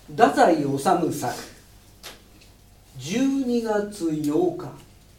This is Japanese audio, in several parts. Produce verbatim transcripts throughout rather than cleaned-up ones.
太宰治作じゅうにがつようか。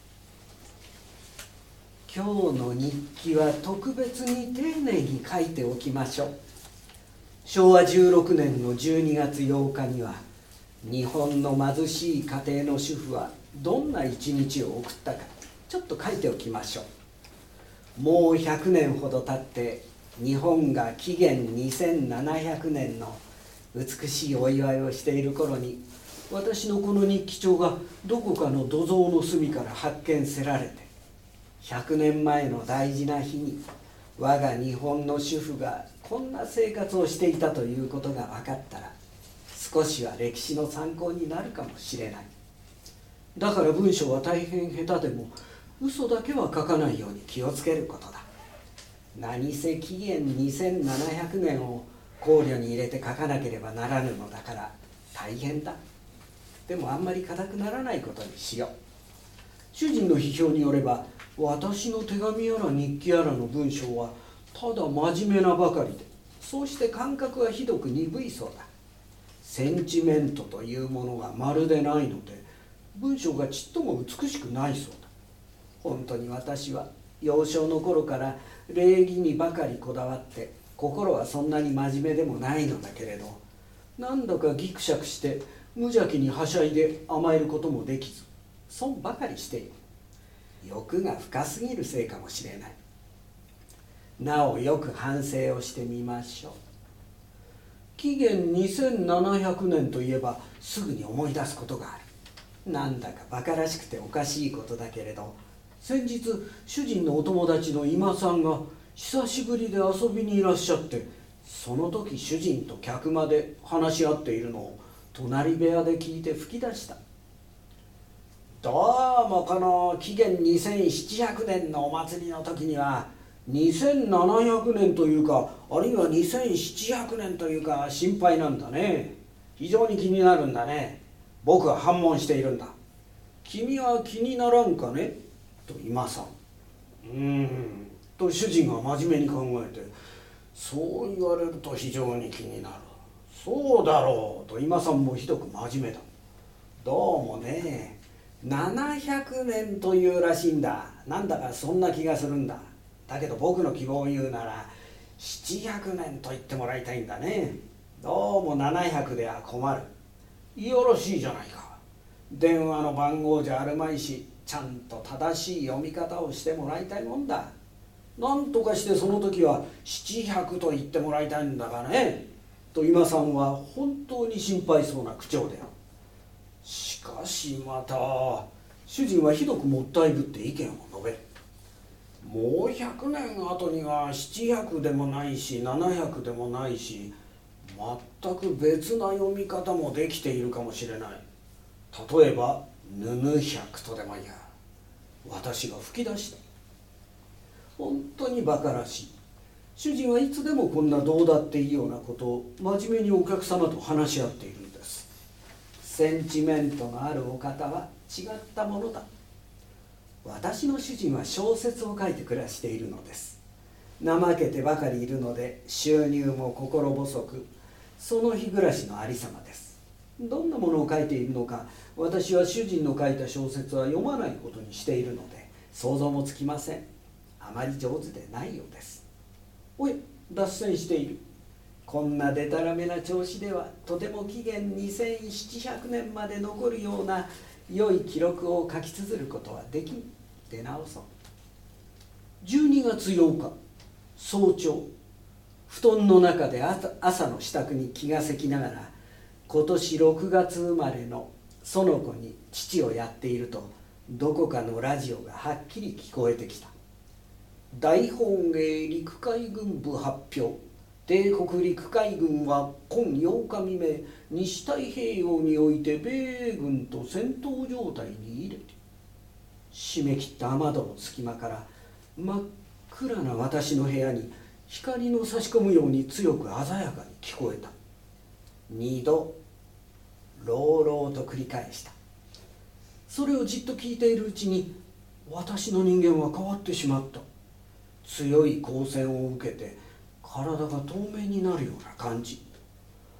今日の日記は特別に丁寧に書いておきましょう。しょうわじゅうろくねんのじゅうにがつようかには、日本の貧しい家庭の主婦はどんな一日を送ったかちょっと書いておきましょう。もうひゃくねんほど経って日本が紀元にせんななひゃくねんの美しいお祝いをしている頃に、私のこの日記帳がどこかの土蔵の隅から発見せられて、ひゃくねんまえの大事な日に我が日本の主婦がこんな生活をしていたということが分かったら、少しは歴史の参考になるかもしれない。だから文章は大変下手でも嘘だけは書かないように気をつけることだ。何せ紀元にせんななひゃくねんを考慮に入れて書かなければならぬのだから大変だ。でもあんまり硬くならないことにしよう。主人の批評によれば、私の手紙やら日記やらの文章はただ真面目なばかりで、そうして感覚はひどく鈍いそうだ。センチメントというものがまるでないので、文章がちっとも美しくないそうだ。本当に私は幼少の頃から礼儀にばかりこだわって、心はそんなに真面目でもないのだけれど、なんだかギクシャクして無邪気にはしゃいで甘えることもできず、損ばかりしている。欲が深すぎるせいかもしれない。なおよく反省をしてみましょう。紀元にせんななひゃくねんといえばすぐに思い出すことがある。なんだか馬鹿らしくておかしいことだけれど、先日主人のお友達の今さんが久しぶりで遊びにいらっしゃって、その時主人と客間で話し合っているのを隣部屋で聞いて吹き出した。どうもこの紀元にせんななひゃくねんのお祭りの時には、にせんななひゃくねんというか、あるいはにせんななひゃくねんというか心配なんだね。非常に気になるんだね。僕は反問しているんだ。君は気にならんかねと今さん。うーんと主人が真面目に考えて、そう言われると非常に気になる。そうだろうと今さんもひどく真面目だ。どうもね、ななひゃくねんというらしいんだ。なんだかそんな気がするんだ。だけど僕の希望を言うならななひゃくねんと言ってもらいたいんだね。どうもななひゃくでは困る。よろしいじゃないか。電話の番号じゃあるまいし、ちゃんと正しい読み方をしてもらいたいもんだ。なんとかしてその時はななひゃくと言ってもらいたいんだがね。と今さんは本当に心配そうな口調である。しかしまた主人はひどくもったいぶって意見を述べる。もうひゃくねん後にはななひゃくでもないしななひゃくでもないし、全く別な読み方もできているかもしれない。例えばぬぬひゃくとでもいや。私が吹き出した。本当に馬鹿らしい。主人はいつでもこんなどうだっていいようなことを真面目にお客様と話し合っているんです。センチメントのあるお方は違ったものだ。私の主人は小説を書いて暮らしているのです。怠けてばかりいるので収入も心細く、その日暮らしのありさまです。どんなものを書いているのか、私は主人の書いた小説は読まないことにしているので想像もつきません。あまり上手でないようです。おい、脱線している。こんなでたらめな調子ではとても紀元にせんななひゃくねんまで残るような良い記録を書き綴ることはできん。出直そう。じゅうにがつようか早朝、布団の中で 朝, 朝の支度に気がせきながら、今年ろくがつ生まれの園子に父をやっていると、どこかのラジオがはっきり聞こえてきた。大本営陸海軍部発表。帝国陸海軍は今ようか未明、西太平洋において米軍と戦闘状態に入れて、閉め切った雨戸の隙間から真っ暗な私の部屋に光の差し込むように強く鮮やかに聞こえた。二度朗々と繰り返した。それをじっと聞いているうちに、私の人間は変わってしまった。強い光線を受けて体が透明になるような感じ。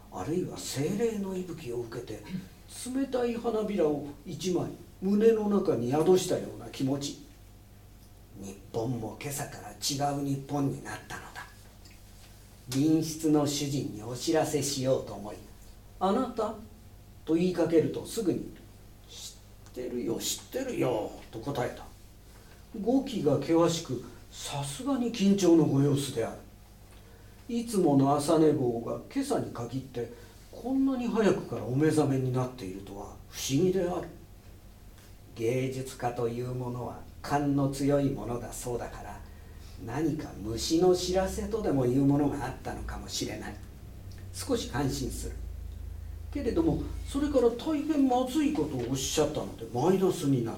あるいは精霊の息吹を受けて冷たい花びらを一枚胸の中に宿したような気持ち。日本も今朝から違う日本になったのだ。隣室の主人にお知らせしようと思い、あなたと言いかけるとすぐに、知ってるよ知ってるよと答えた。語気が険しく、さすがに緊張のご様子である。いつもの朝寝坊が今朝に限ってこんなに早くからお目覚めになっているとは不思議である。芸術家というものは勘の強いものだそうだから、何か虫の知らせとでもいうものがあったのかもしれない。少し感心する。けれどもそれから大変まずいことをおっしゃったのでマイナスになった。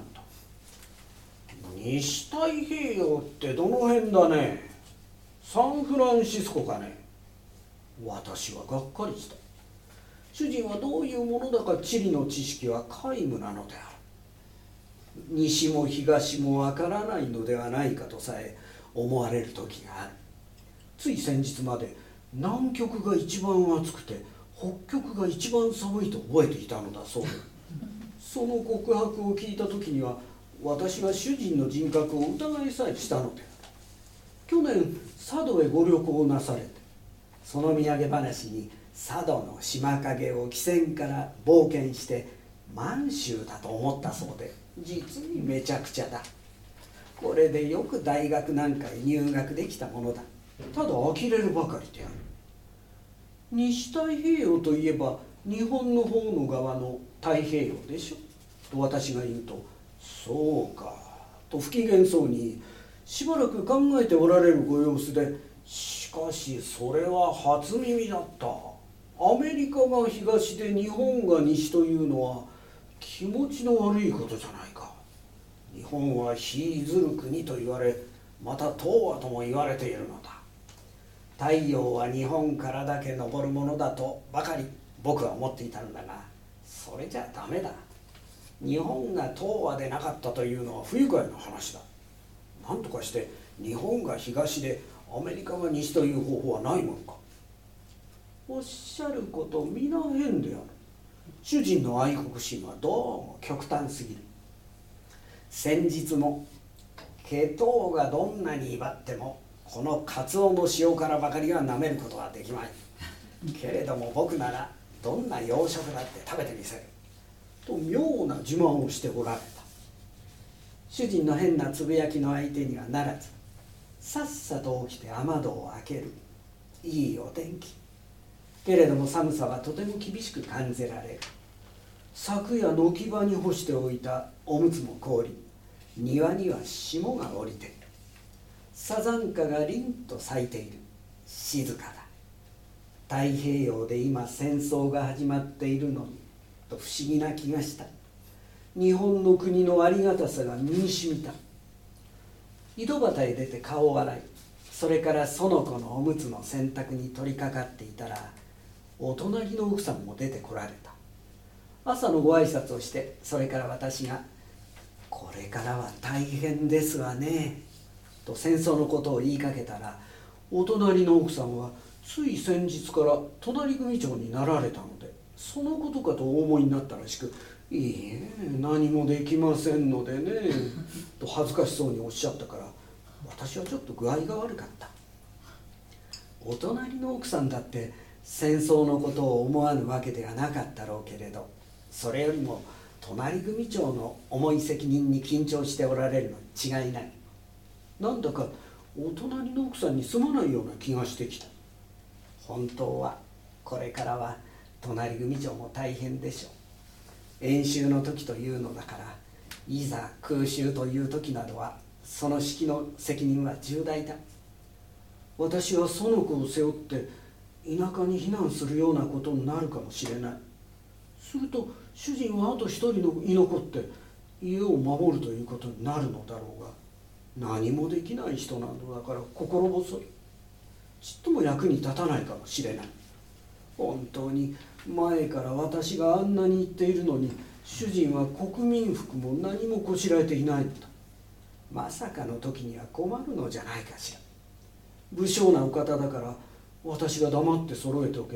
西太平洋ってどの辺だね。サンフランシスコかね。私はがっかりした。主人はどういうものだか地理の知識は皆無なのである。西も東もわからないのではないかとさえ思われる時がある。つい先日まで南極が一番暑くて北極が一番寒いと覚えていたのだそうで、その告白を聞いた時には私は主人の人格を疑いさえしたのである。去年佐渡へご旅行なされて、その土産話に佐渡の島影を汽船から冒険して満州だと思ったそうで、実にめちゃくちゃだ。これでよく大学なんかへ入学できたものだ。ただ呆れるばかりである。西太平洋といえば日本の方の側の太平洋でしょと私が言うと、そうかと不機嫌そうにしばらく考えておられるご様子で、しかしそれは初耳だった。アメリカが東で日本が西というのは気持ちの悪いことじゃないか。日本は日ずる国と言われ、また東亜とも言われているのだ。太陽は日本からだけ昇るものだとばかり僕は思っていたんだが、それじゃダメだ。日本が東亜でなかったというのは不愉快な話だ。なんとかして日本が東でアメリカが西という方法はないものか。おっしゃること皆変である。主人の愛国心はどうも極端すぎる。先日もケトウがどんなに威張ってもこのカツオの塩辛ばかりはなめることはできまい。けれども僕ならどんな洋食だって食べてみせると妙な自慢をしておられた。主人の変なつぶやきの相手にはならず、さっさと起きて雨戸を開ける。いいお天気。けれども寒さはとても厳しく感じられる。昨夜軒場に干しておいたおむつも凍り、庭には霜が降りている。サザンカが凛と咲いている。静かだ。太平洋で今戦争が始まっているのにと不思議な気がした。日本の国のありがたさが身にしみた。井戸端へ出て顔を洗い、それからその子のおむつの洗濯に取り掛かっていたら、お隣の奥さんも出てこられた。朝のご挨拶をして、それから私が「これからは大変ですわね」と戦争のことを言いかけたら、お隣の奥さんはつい先日から隣組長になられたので、そのことかとお思いになったらしく「いいえ何もできませんのでね」と恥ずかしそうにおっしゃったから、私はちょっと具合が悪かった。お隣の奥さんだって戦争のことを思わぬわけではなかったろうけれど、それよりも隣組長の重い責任に緊張しておられるのに違いない。なんだかお隣の奥さんにすまないような気がしてきた。本当はこれからは隣組長も大変でしょう。演習の時というのだから、いざ空襲という時などはその指揮の責任は重大だ。私はその子を背負って田舎に避難するようなことになるかもしれない。すると主人はあと一人の居残って家を守るということになるのだろうが、何もできない人なのだから心細い。ちっとも役に立たないかもしれない。本当に前から私があんなに言っているのに、主人は国民服も何もこしらえていないのだ。まさかの時には困るのじゃないかしら。武将なお方だから私が黙って揃えておけば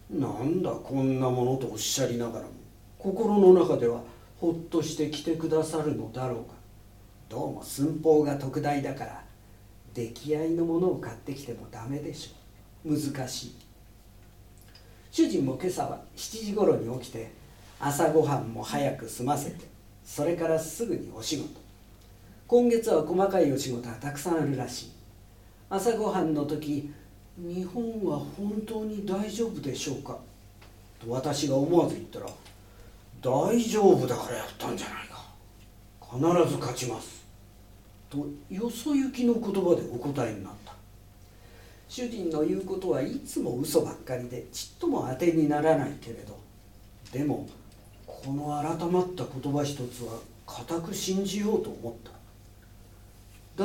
なんだこんなものとおっしゃりながらも、心の中ではほっとして来てくださるのだろうが、どうも寸法が特大だから出来合いのものを買ってきてもダメでしょう。難しい。主人も今朝はしちじごろに起きて、朝ごはんも早く済ませて、それからすぐにお仕事。今月は細かいお仕事がたくさんあるらしい。朝ごはんの時、日本は本当に大丈夫でしょうかと私が思わず言ったら、大丈夫だからやったんじゃないか、必ず勝ちますとよそ行きの言葉でお答えになった。主人の言うことはいつも嘘ばっかりでちっとも当てにならないけれど、でもこの改まった言葉一つは固く信じようと思った。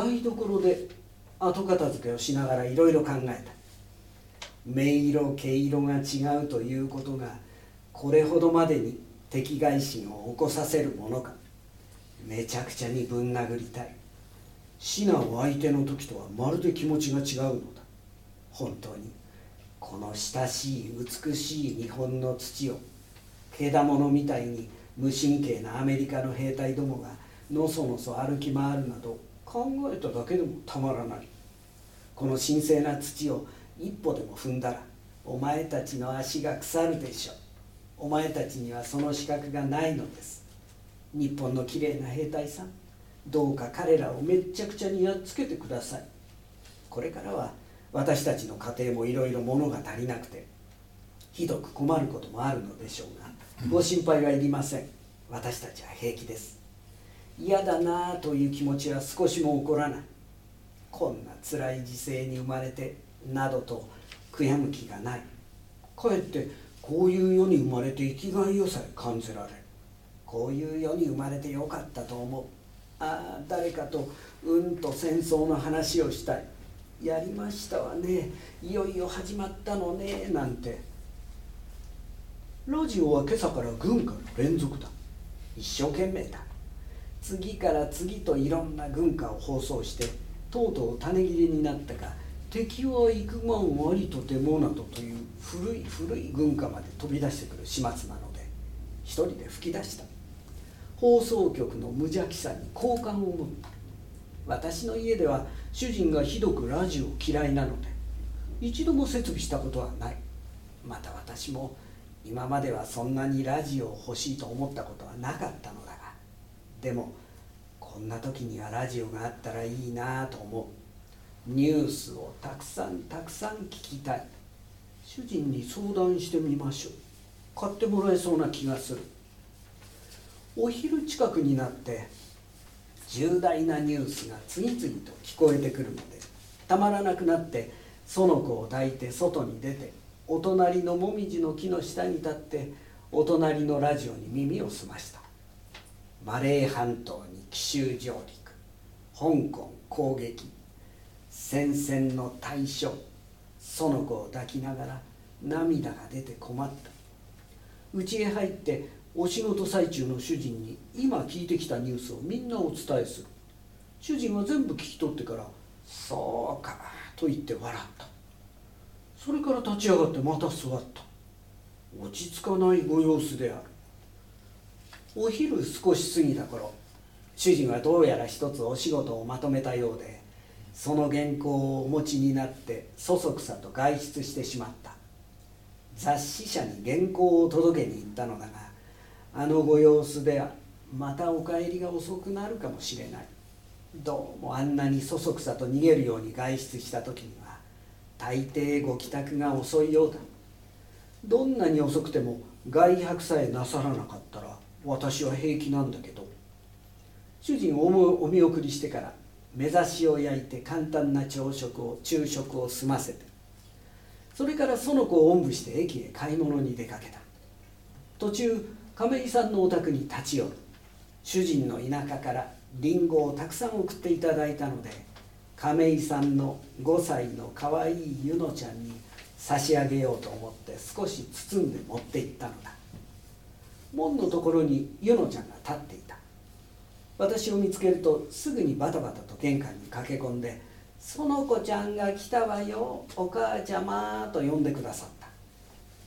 台所で後片付けをしながらいろいろ考えた。目色毛色が違うということがこれほどまでに敵外心を起こさせるものか。めちゃくちゃにぶん殴りたい。死なを相手の時とはまるで気持ちが違うのだ。本当にこの親しい美しい日本の土をけだものみたいに無神経なアメリカの兵隊どもがのそのそ歩き回るなど考えただけでもたまらない。この神聖な土を一歩でも踏んだらお前たちの足が腐るでしょう。お前たちにはその資格がないのです。日本のきれいな兵隊さん、どうか彼らをめっちゃくちゃにやっつけてください。これからは私たちの家庭もいろいろ物が足りなくてひどく困ることもあるのでしょうが、ご心配はいりません。私たちは平気です。嫌だなあという気持ちは少しも起こらない。こんな辛い時世に生まれてなどと悔やむ気がない。かえってこういう世に生まれて生きがいよさえ感じられる。こういう世に生まれてよかったと思う。ああ、誰かとうんと戦争の話をしたい。やりましたわね、いよいよ始まったのねなんて。ラジオは今朝から軍歌の連続だ。一生懸命だ。次から次といろんな軍歌を放送して、とうとう種切りになったが、敵は幾万ありとてもなどという古い古い軍歌まで飛び出してくる始末なので、一人で吹き出した。放送局の無邪気さに好感を持った。私の家では主人がひどくラジオ嫌いなので一度も設備したことはない。また私も今まではそんなにラジオを欲しいと思ったことはなかったのだが、でもこんな時にはラジオがあったらいいなと思う。ニュースをたくさんたくさん聞きたい。主人に相談してみましょう。買ってもらえそうな気がする。お昼近くになって重大なニュースが次々と聞こえてくるので、たまらなくなって園子を抱いて外に出て、お隣のもみじの木の下に立ってお隣のラジオに耳を澄ました。マレー半島に奇襲上陸、香港攻撃、戦線の大将。園子を抱きながら涙が出て困った。家へ入ってお仕事最中の主人に今聞いてきたニュースをみんなお伝えする。主人は全部聞き取ってから「そうか」と言って笑った。それから立ち上がってまた座った。落ち着かないご様子である。お昼少し過ぎた頃、主人はどうやら一つお仕事をまとめたようで、その原稿をお持ちになってそそくさと外出してしまった。雑誌社に原稿を届けに行ったのだが、あのご様子ではまたお帰りが遅くなるかもしれない。どうもあんなにそそくさと逃げるように外出した時には大抵ご帰宅が遅いようだ。どんなに遅くても外泊さえなさらなかったら私は平気なんだけど。主人をお見送りしてから目指しを焼いて簡単な朝食を昼食を済ませて、それから園子をおんぶして駅へ買い物に出かけた。途中亀井さんのお宅に立ち寄る。主人の田舎からリンゴをたくさん送っていただいたので、亀井さんのごさいのかわいいゆのちゃんに差し上げようと思って少し包んで持って行ったのだ。門のところにゆのちゃんが立っていた。私を見つけるとすぐにバタバタと玄関に駆け込んで「園子ちゃんが来たわよ、お母ちゃま」と呼んでくださった。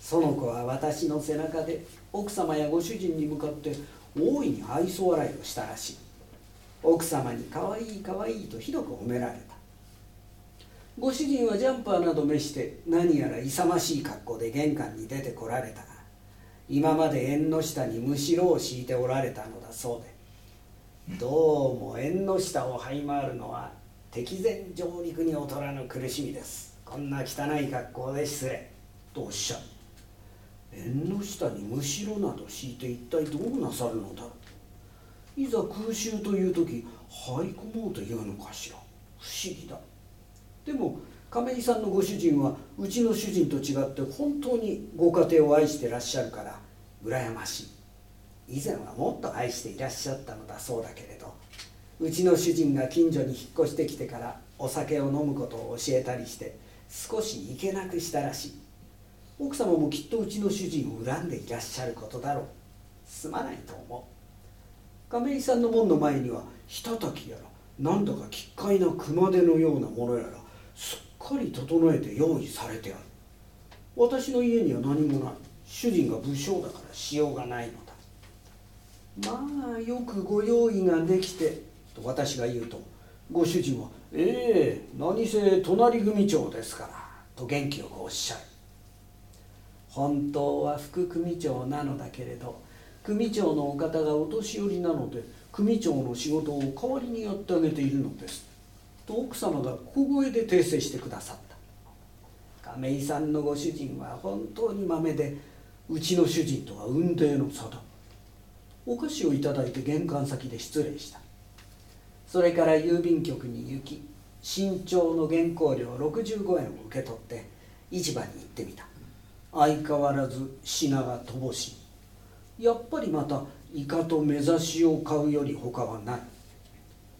その子は私の背中で奥様やご主人に向かって大いに愛想笑いをしたらしい。奥様にかわいいかわいいとひどく褒められた。ご主人はジャンパーなど召して何やら勇ましい格好で玄関に出てこられたが、今まで縁の下にむしろを敷いておられたのだそうで、どうも縁の下を這い回るのは敵前上陸に劣らぬ苦しみです。こんな汚い格好で失礼とおっしゃる。縁の下にむしろなど敷いて一体どうなさるのだろう。いざ空襲という時這い込もうというのかしら。不思議だ。でも亀井さんのご主人はうちの主人と違って本当にご家庭を愛してらっしゃるから羨ましい。以前はもっと愛していらっしゃったのだそうだけれど、うちの主人が近所に引っ越してきてからお酒を飲むことを教えたりして少しいけなくしたらしい。奥様もきっとうちの主人を恨んでいらっしゃることだろう。すまないと思う。亀井さんの門の前にはひたたきやらなんだか奇怪な熊手のようなものやらすっかり整えて用意されてある。私の家には何もない。主人が武将だからしようがないのだ。まあよくご用意ができてと私が言うと、ご主人は「ええ何せ隣組長ですから」と元気よくおっしゃる。本当は副組長なのだけれど、組長のお方がお年寄りなので組長の仕事を代わりにやってあげているのですと奥様が小声で訂正してくださった。亀井さんのご主人は本当にまめで、うちの主人とは雲泥の差だ。お菓子をいただいて玄関先で失礼した。それから郵便局に行き、新潮の原稿料ろくじゅうごえんを受け取って市場に行ってみた。相変わらず品が乏しい。やっぱりまたイカと目刺しを買うより他はない。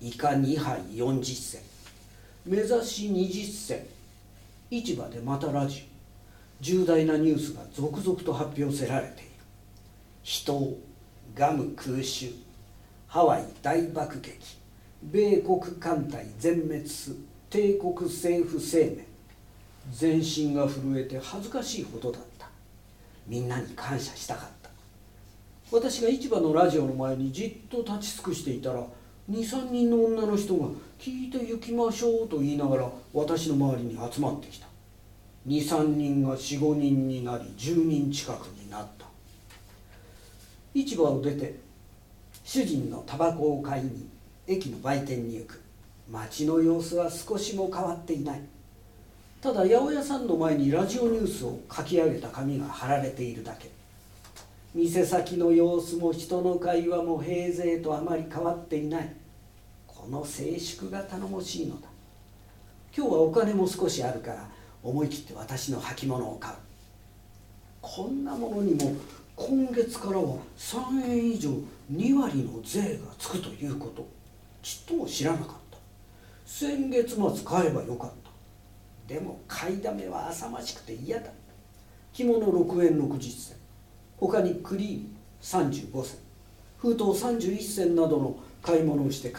イカにはいよんじゅっせん、目刺しにじゅっせん。市場でまたラジオ。重大なニュースが続々と発表せられている。人をガム空襲、ハワイ大爆撃、米国艦隊全滅す帝国政府生命。全身が震えて恥ずかしいほどだった。みんなに感謝したかった。私が市場のラジオの前にじっと立ち尽くしていたら、にさんにんの女の人が聞いて行きましょうと言いながら私の周りに集まってきた。にさんにんがよんごにんになりじゅうにん近くになった。市場を出て主人のタバコを買いに駅の売店に行く。街の様子は少しも変わっていない。ただ八百屋さんの前にラジオニュースを書き上げた紙が貼られているだけ。店先の様子も人の会話も平勢とあまり変わっていない。この静粛が頼もしいのだ。今日はお金も少しあるから思い切って私の履物を買う。こんなものにも今月からはさんえん以上にわりの税がつくということ、ちっとも知らなかった。先月末買えばよかった。でも買いだめは浅ましくて嫌だ。着物ろくえんろくじゅっせん、他にクリームさんじゅうごせん、封筒さんじゅういっせんなどの買い物をして帰った。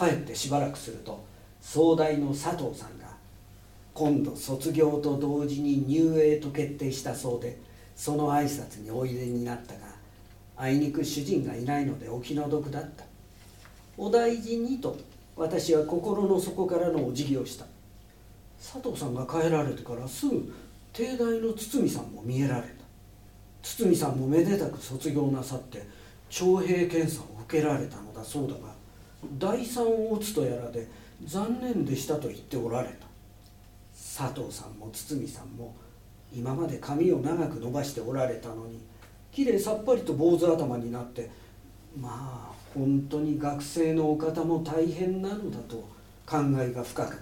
帰ってしばらくすると総代の佐藤さんが今度卒業と同時に入営と決定したそうで、その挨拶においでになったが、あいにく主人がいないのでお気の毒だった。お大事にと私は心の底からのお辞儀をした。佐藤さんが帰られてからすぐ帝大の堤さんも見えられた。堤さんもめでたく卒業なさって徴兵検査を受けられたのだそうだが、第三オツとやらで残念でしたと言っておられた。佐藤さんも堤さんも今まで髪を長く伸ばしておられたのに、きれいさっぱりと坊主頭になって、まあ本当に学生のお方も大変なのだと考えが深かった。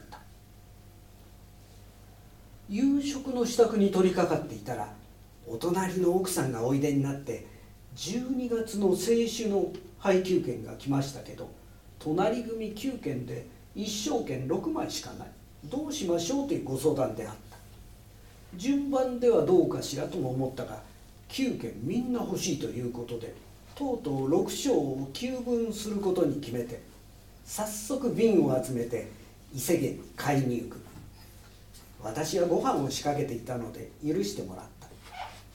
夕食の支度に取り掛かっていたら、お隣の奥さんがおいでになって、じゅうにがつの青種の配給券が来ましたけど、隣組きゅうけんで一生券ろくまいしかない、どうしましょうというご相談であった。順番ではどうかしらとも思ったが、きゅうけんみんな欲しいということで、とうとうろくしょうをきゅうぶんすることに決めて、早速瓶を集めて伊勢家に買いに行く。私はご飯を仕掛けていたので許してもらった。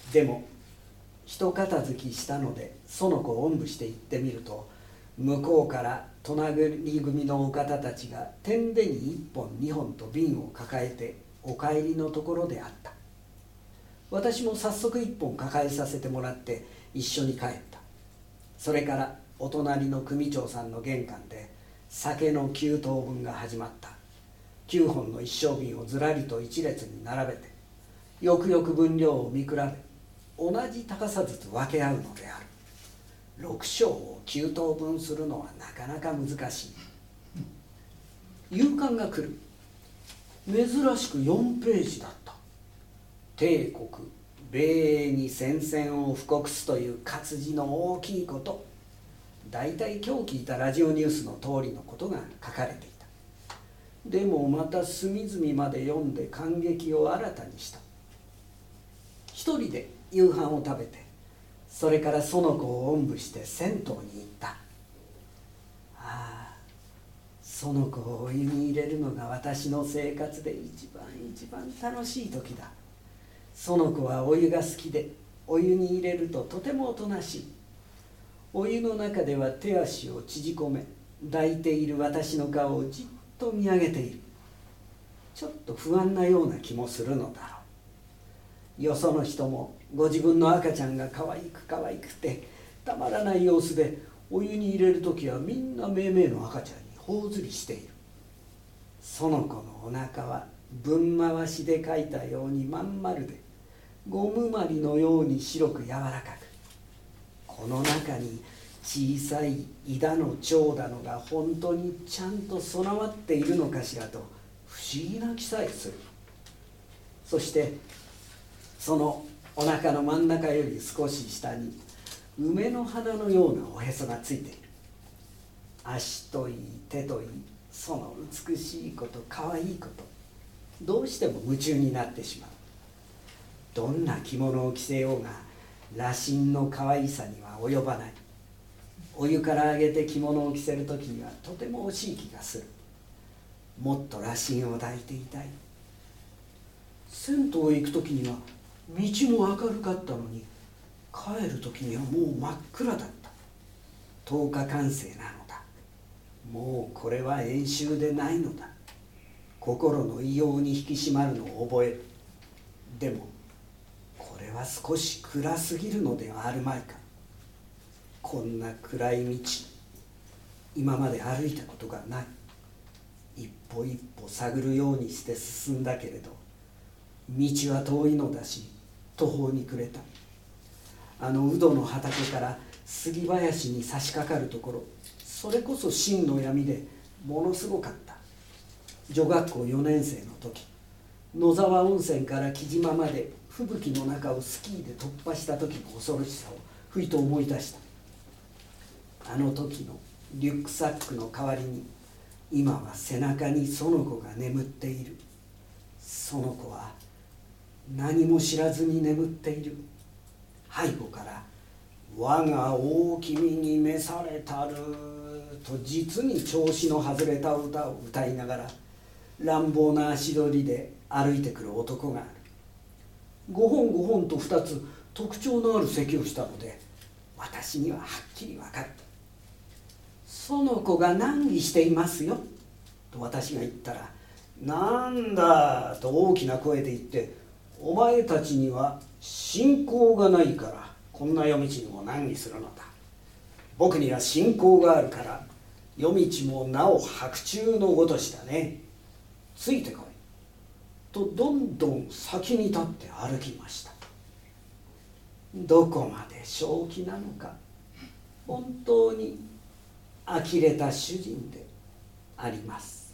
でも一片付きしたので園子をおんぶして行ってみると、向こうから隣組のお方たちが天でに一本二本と瓶を抱えてお帰りのところであった。私も早速一本抱えさせてもらって一緒に帰った。それからお隣の組長さんの玄関で酒のきゅう等分が始まった。きゅうほんの一升瓶をずらりと一列に並べて、よくよく分量を見比べ、同じ高さずつ分け合うのである。ろく升をきゅう等分するのはなかなか難しい。夕刊が来る。珍しくよんページだった。帝国米英に宣戦を布告すという活字の大きいこと、大体今日聞いたラジオニュースの通りのことが書かれていた。でもまた隅々まで読んで感激を新たにした。一人で夕飯を食べて、それから園子をおんぶして銭湯に行った。ああ、園子をお湯に入れるのが私の生活で一番一番楽しい時だ。園子はお湯が好きで、お湯に入れるととてもおとなしい。お湯の中では手足を縮こめ、抱いている私の顔をじっと見上げている。ちょっと不安なような気もするのだろう。よその人もご自分の赤ちゃんが可愛く可愛くてたまらない様子で、お湯に入れる時はみんなめいめいの赤ちゃんに頬ずりしている。園子のお腹は分回しで描いたようにまん丸で、ゴムまりのように白く柔らかく、この中に小さい井田の蝶だのが本当にちゃんと備わっているのかしらと不思議な気さえする。そしてそのお腹の真ん中より少し下に梅の花のようなおへそがついている。足といい手といい、その美しいこと可愛いこと、どうしても夢中になってしまう。どんな着物を着せようが羅針の可愛さには及ばない。お湯から上げて着物を着せる時にはとても惜しい気がする。もっと羅針を抱いていたい。銭湯へ行く時には道も明るかったのに、帰る時にはもう真っ暗だった。とおか完成なのだ。もうこれは演習でないのだ。心の異様に引き締まるのを覚える。でもこれは少し暗すぎるのではあるまいか。こんな暗い道、今まで歩いたことがない。一歩一歩探るようにして進んだけれど、道は遠いのだし途方に暮れた。あのウドの畑から杉林に差し掛かるところ、それこそ真の闇でものすごかった。女学校よねん生の時、野沢温泉から木島まで吹雪の中をスキーで突破した時の恐ろしさをふいと思い出した。あの時のリュックサックの代わりに、今は背中に園子が眠っている。園子は何も知らずに眠っている。背後から「我が大君に召されたる」と実に調子の外れた歌を歌いながら乱暴な足取りで歩いてくる男がある。ごほんごほんとふたつ特徴のある咳をしたので、私にははっきり分かった。園子が難儀していますよと私が言ったら、なんだと大きな声で言って、お前たちには信仰がないからこんな夜道にも難儀するのだ。僕には信仰があるから夜道もなお白昼のごとしだね。ついてこいとどんどん先に立って歩きました。どこまで正気なのか、本当に呆れた主人であります。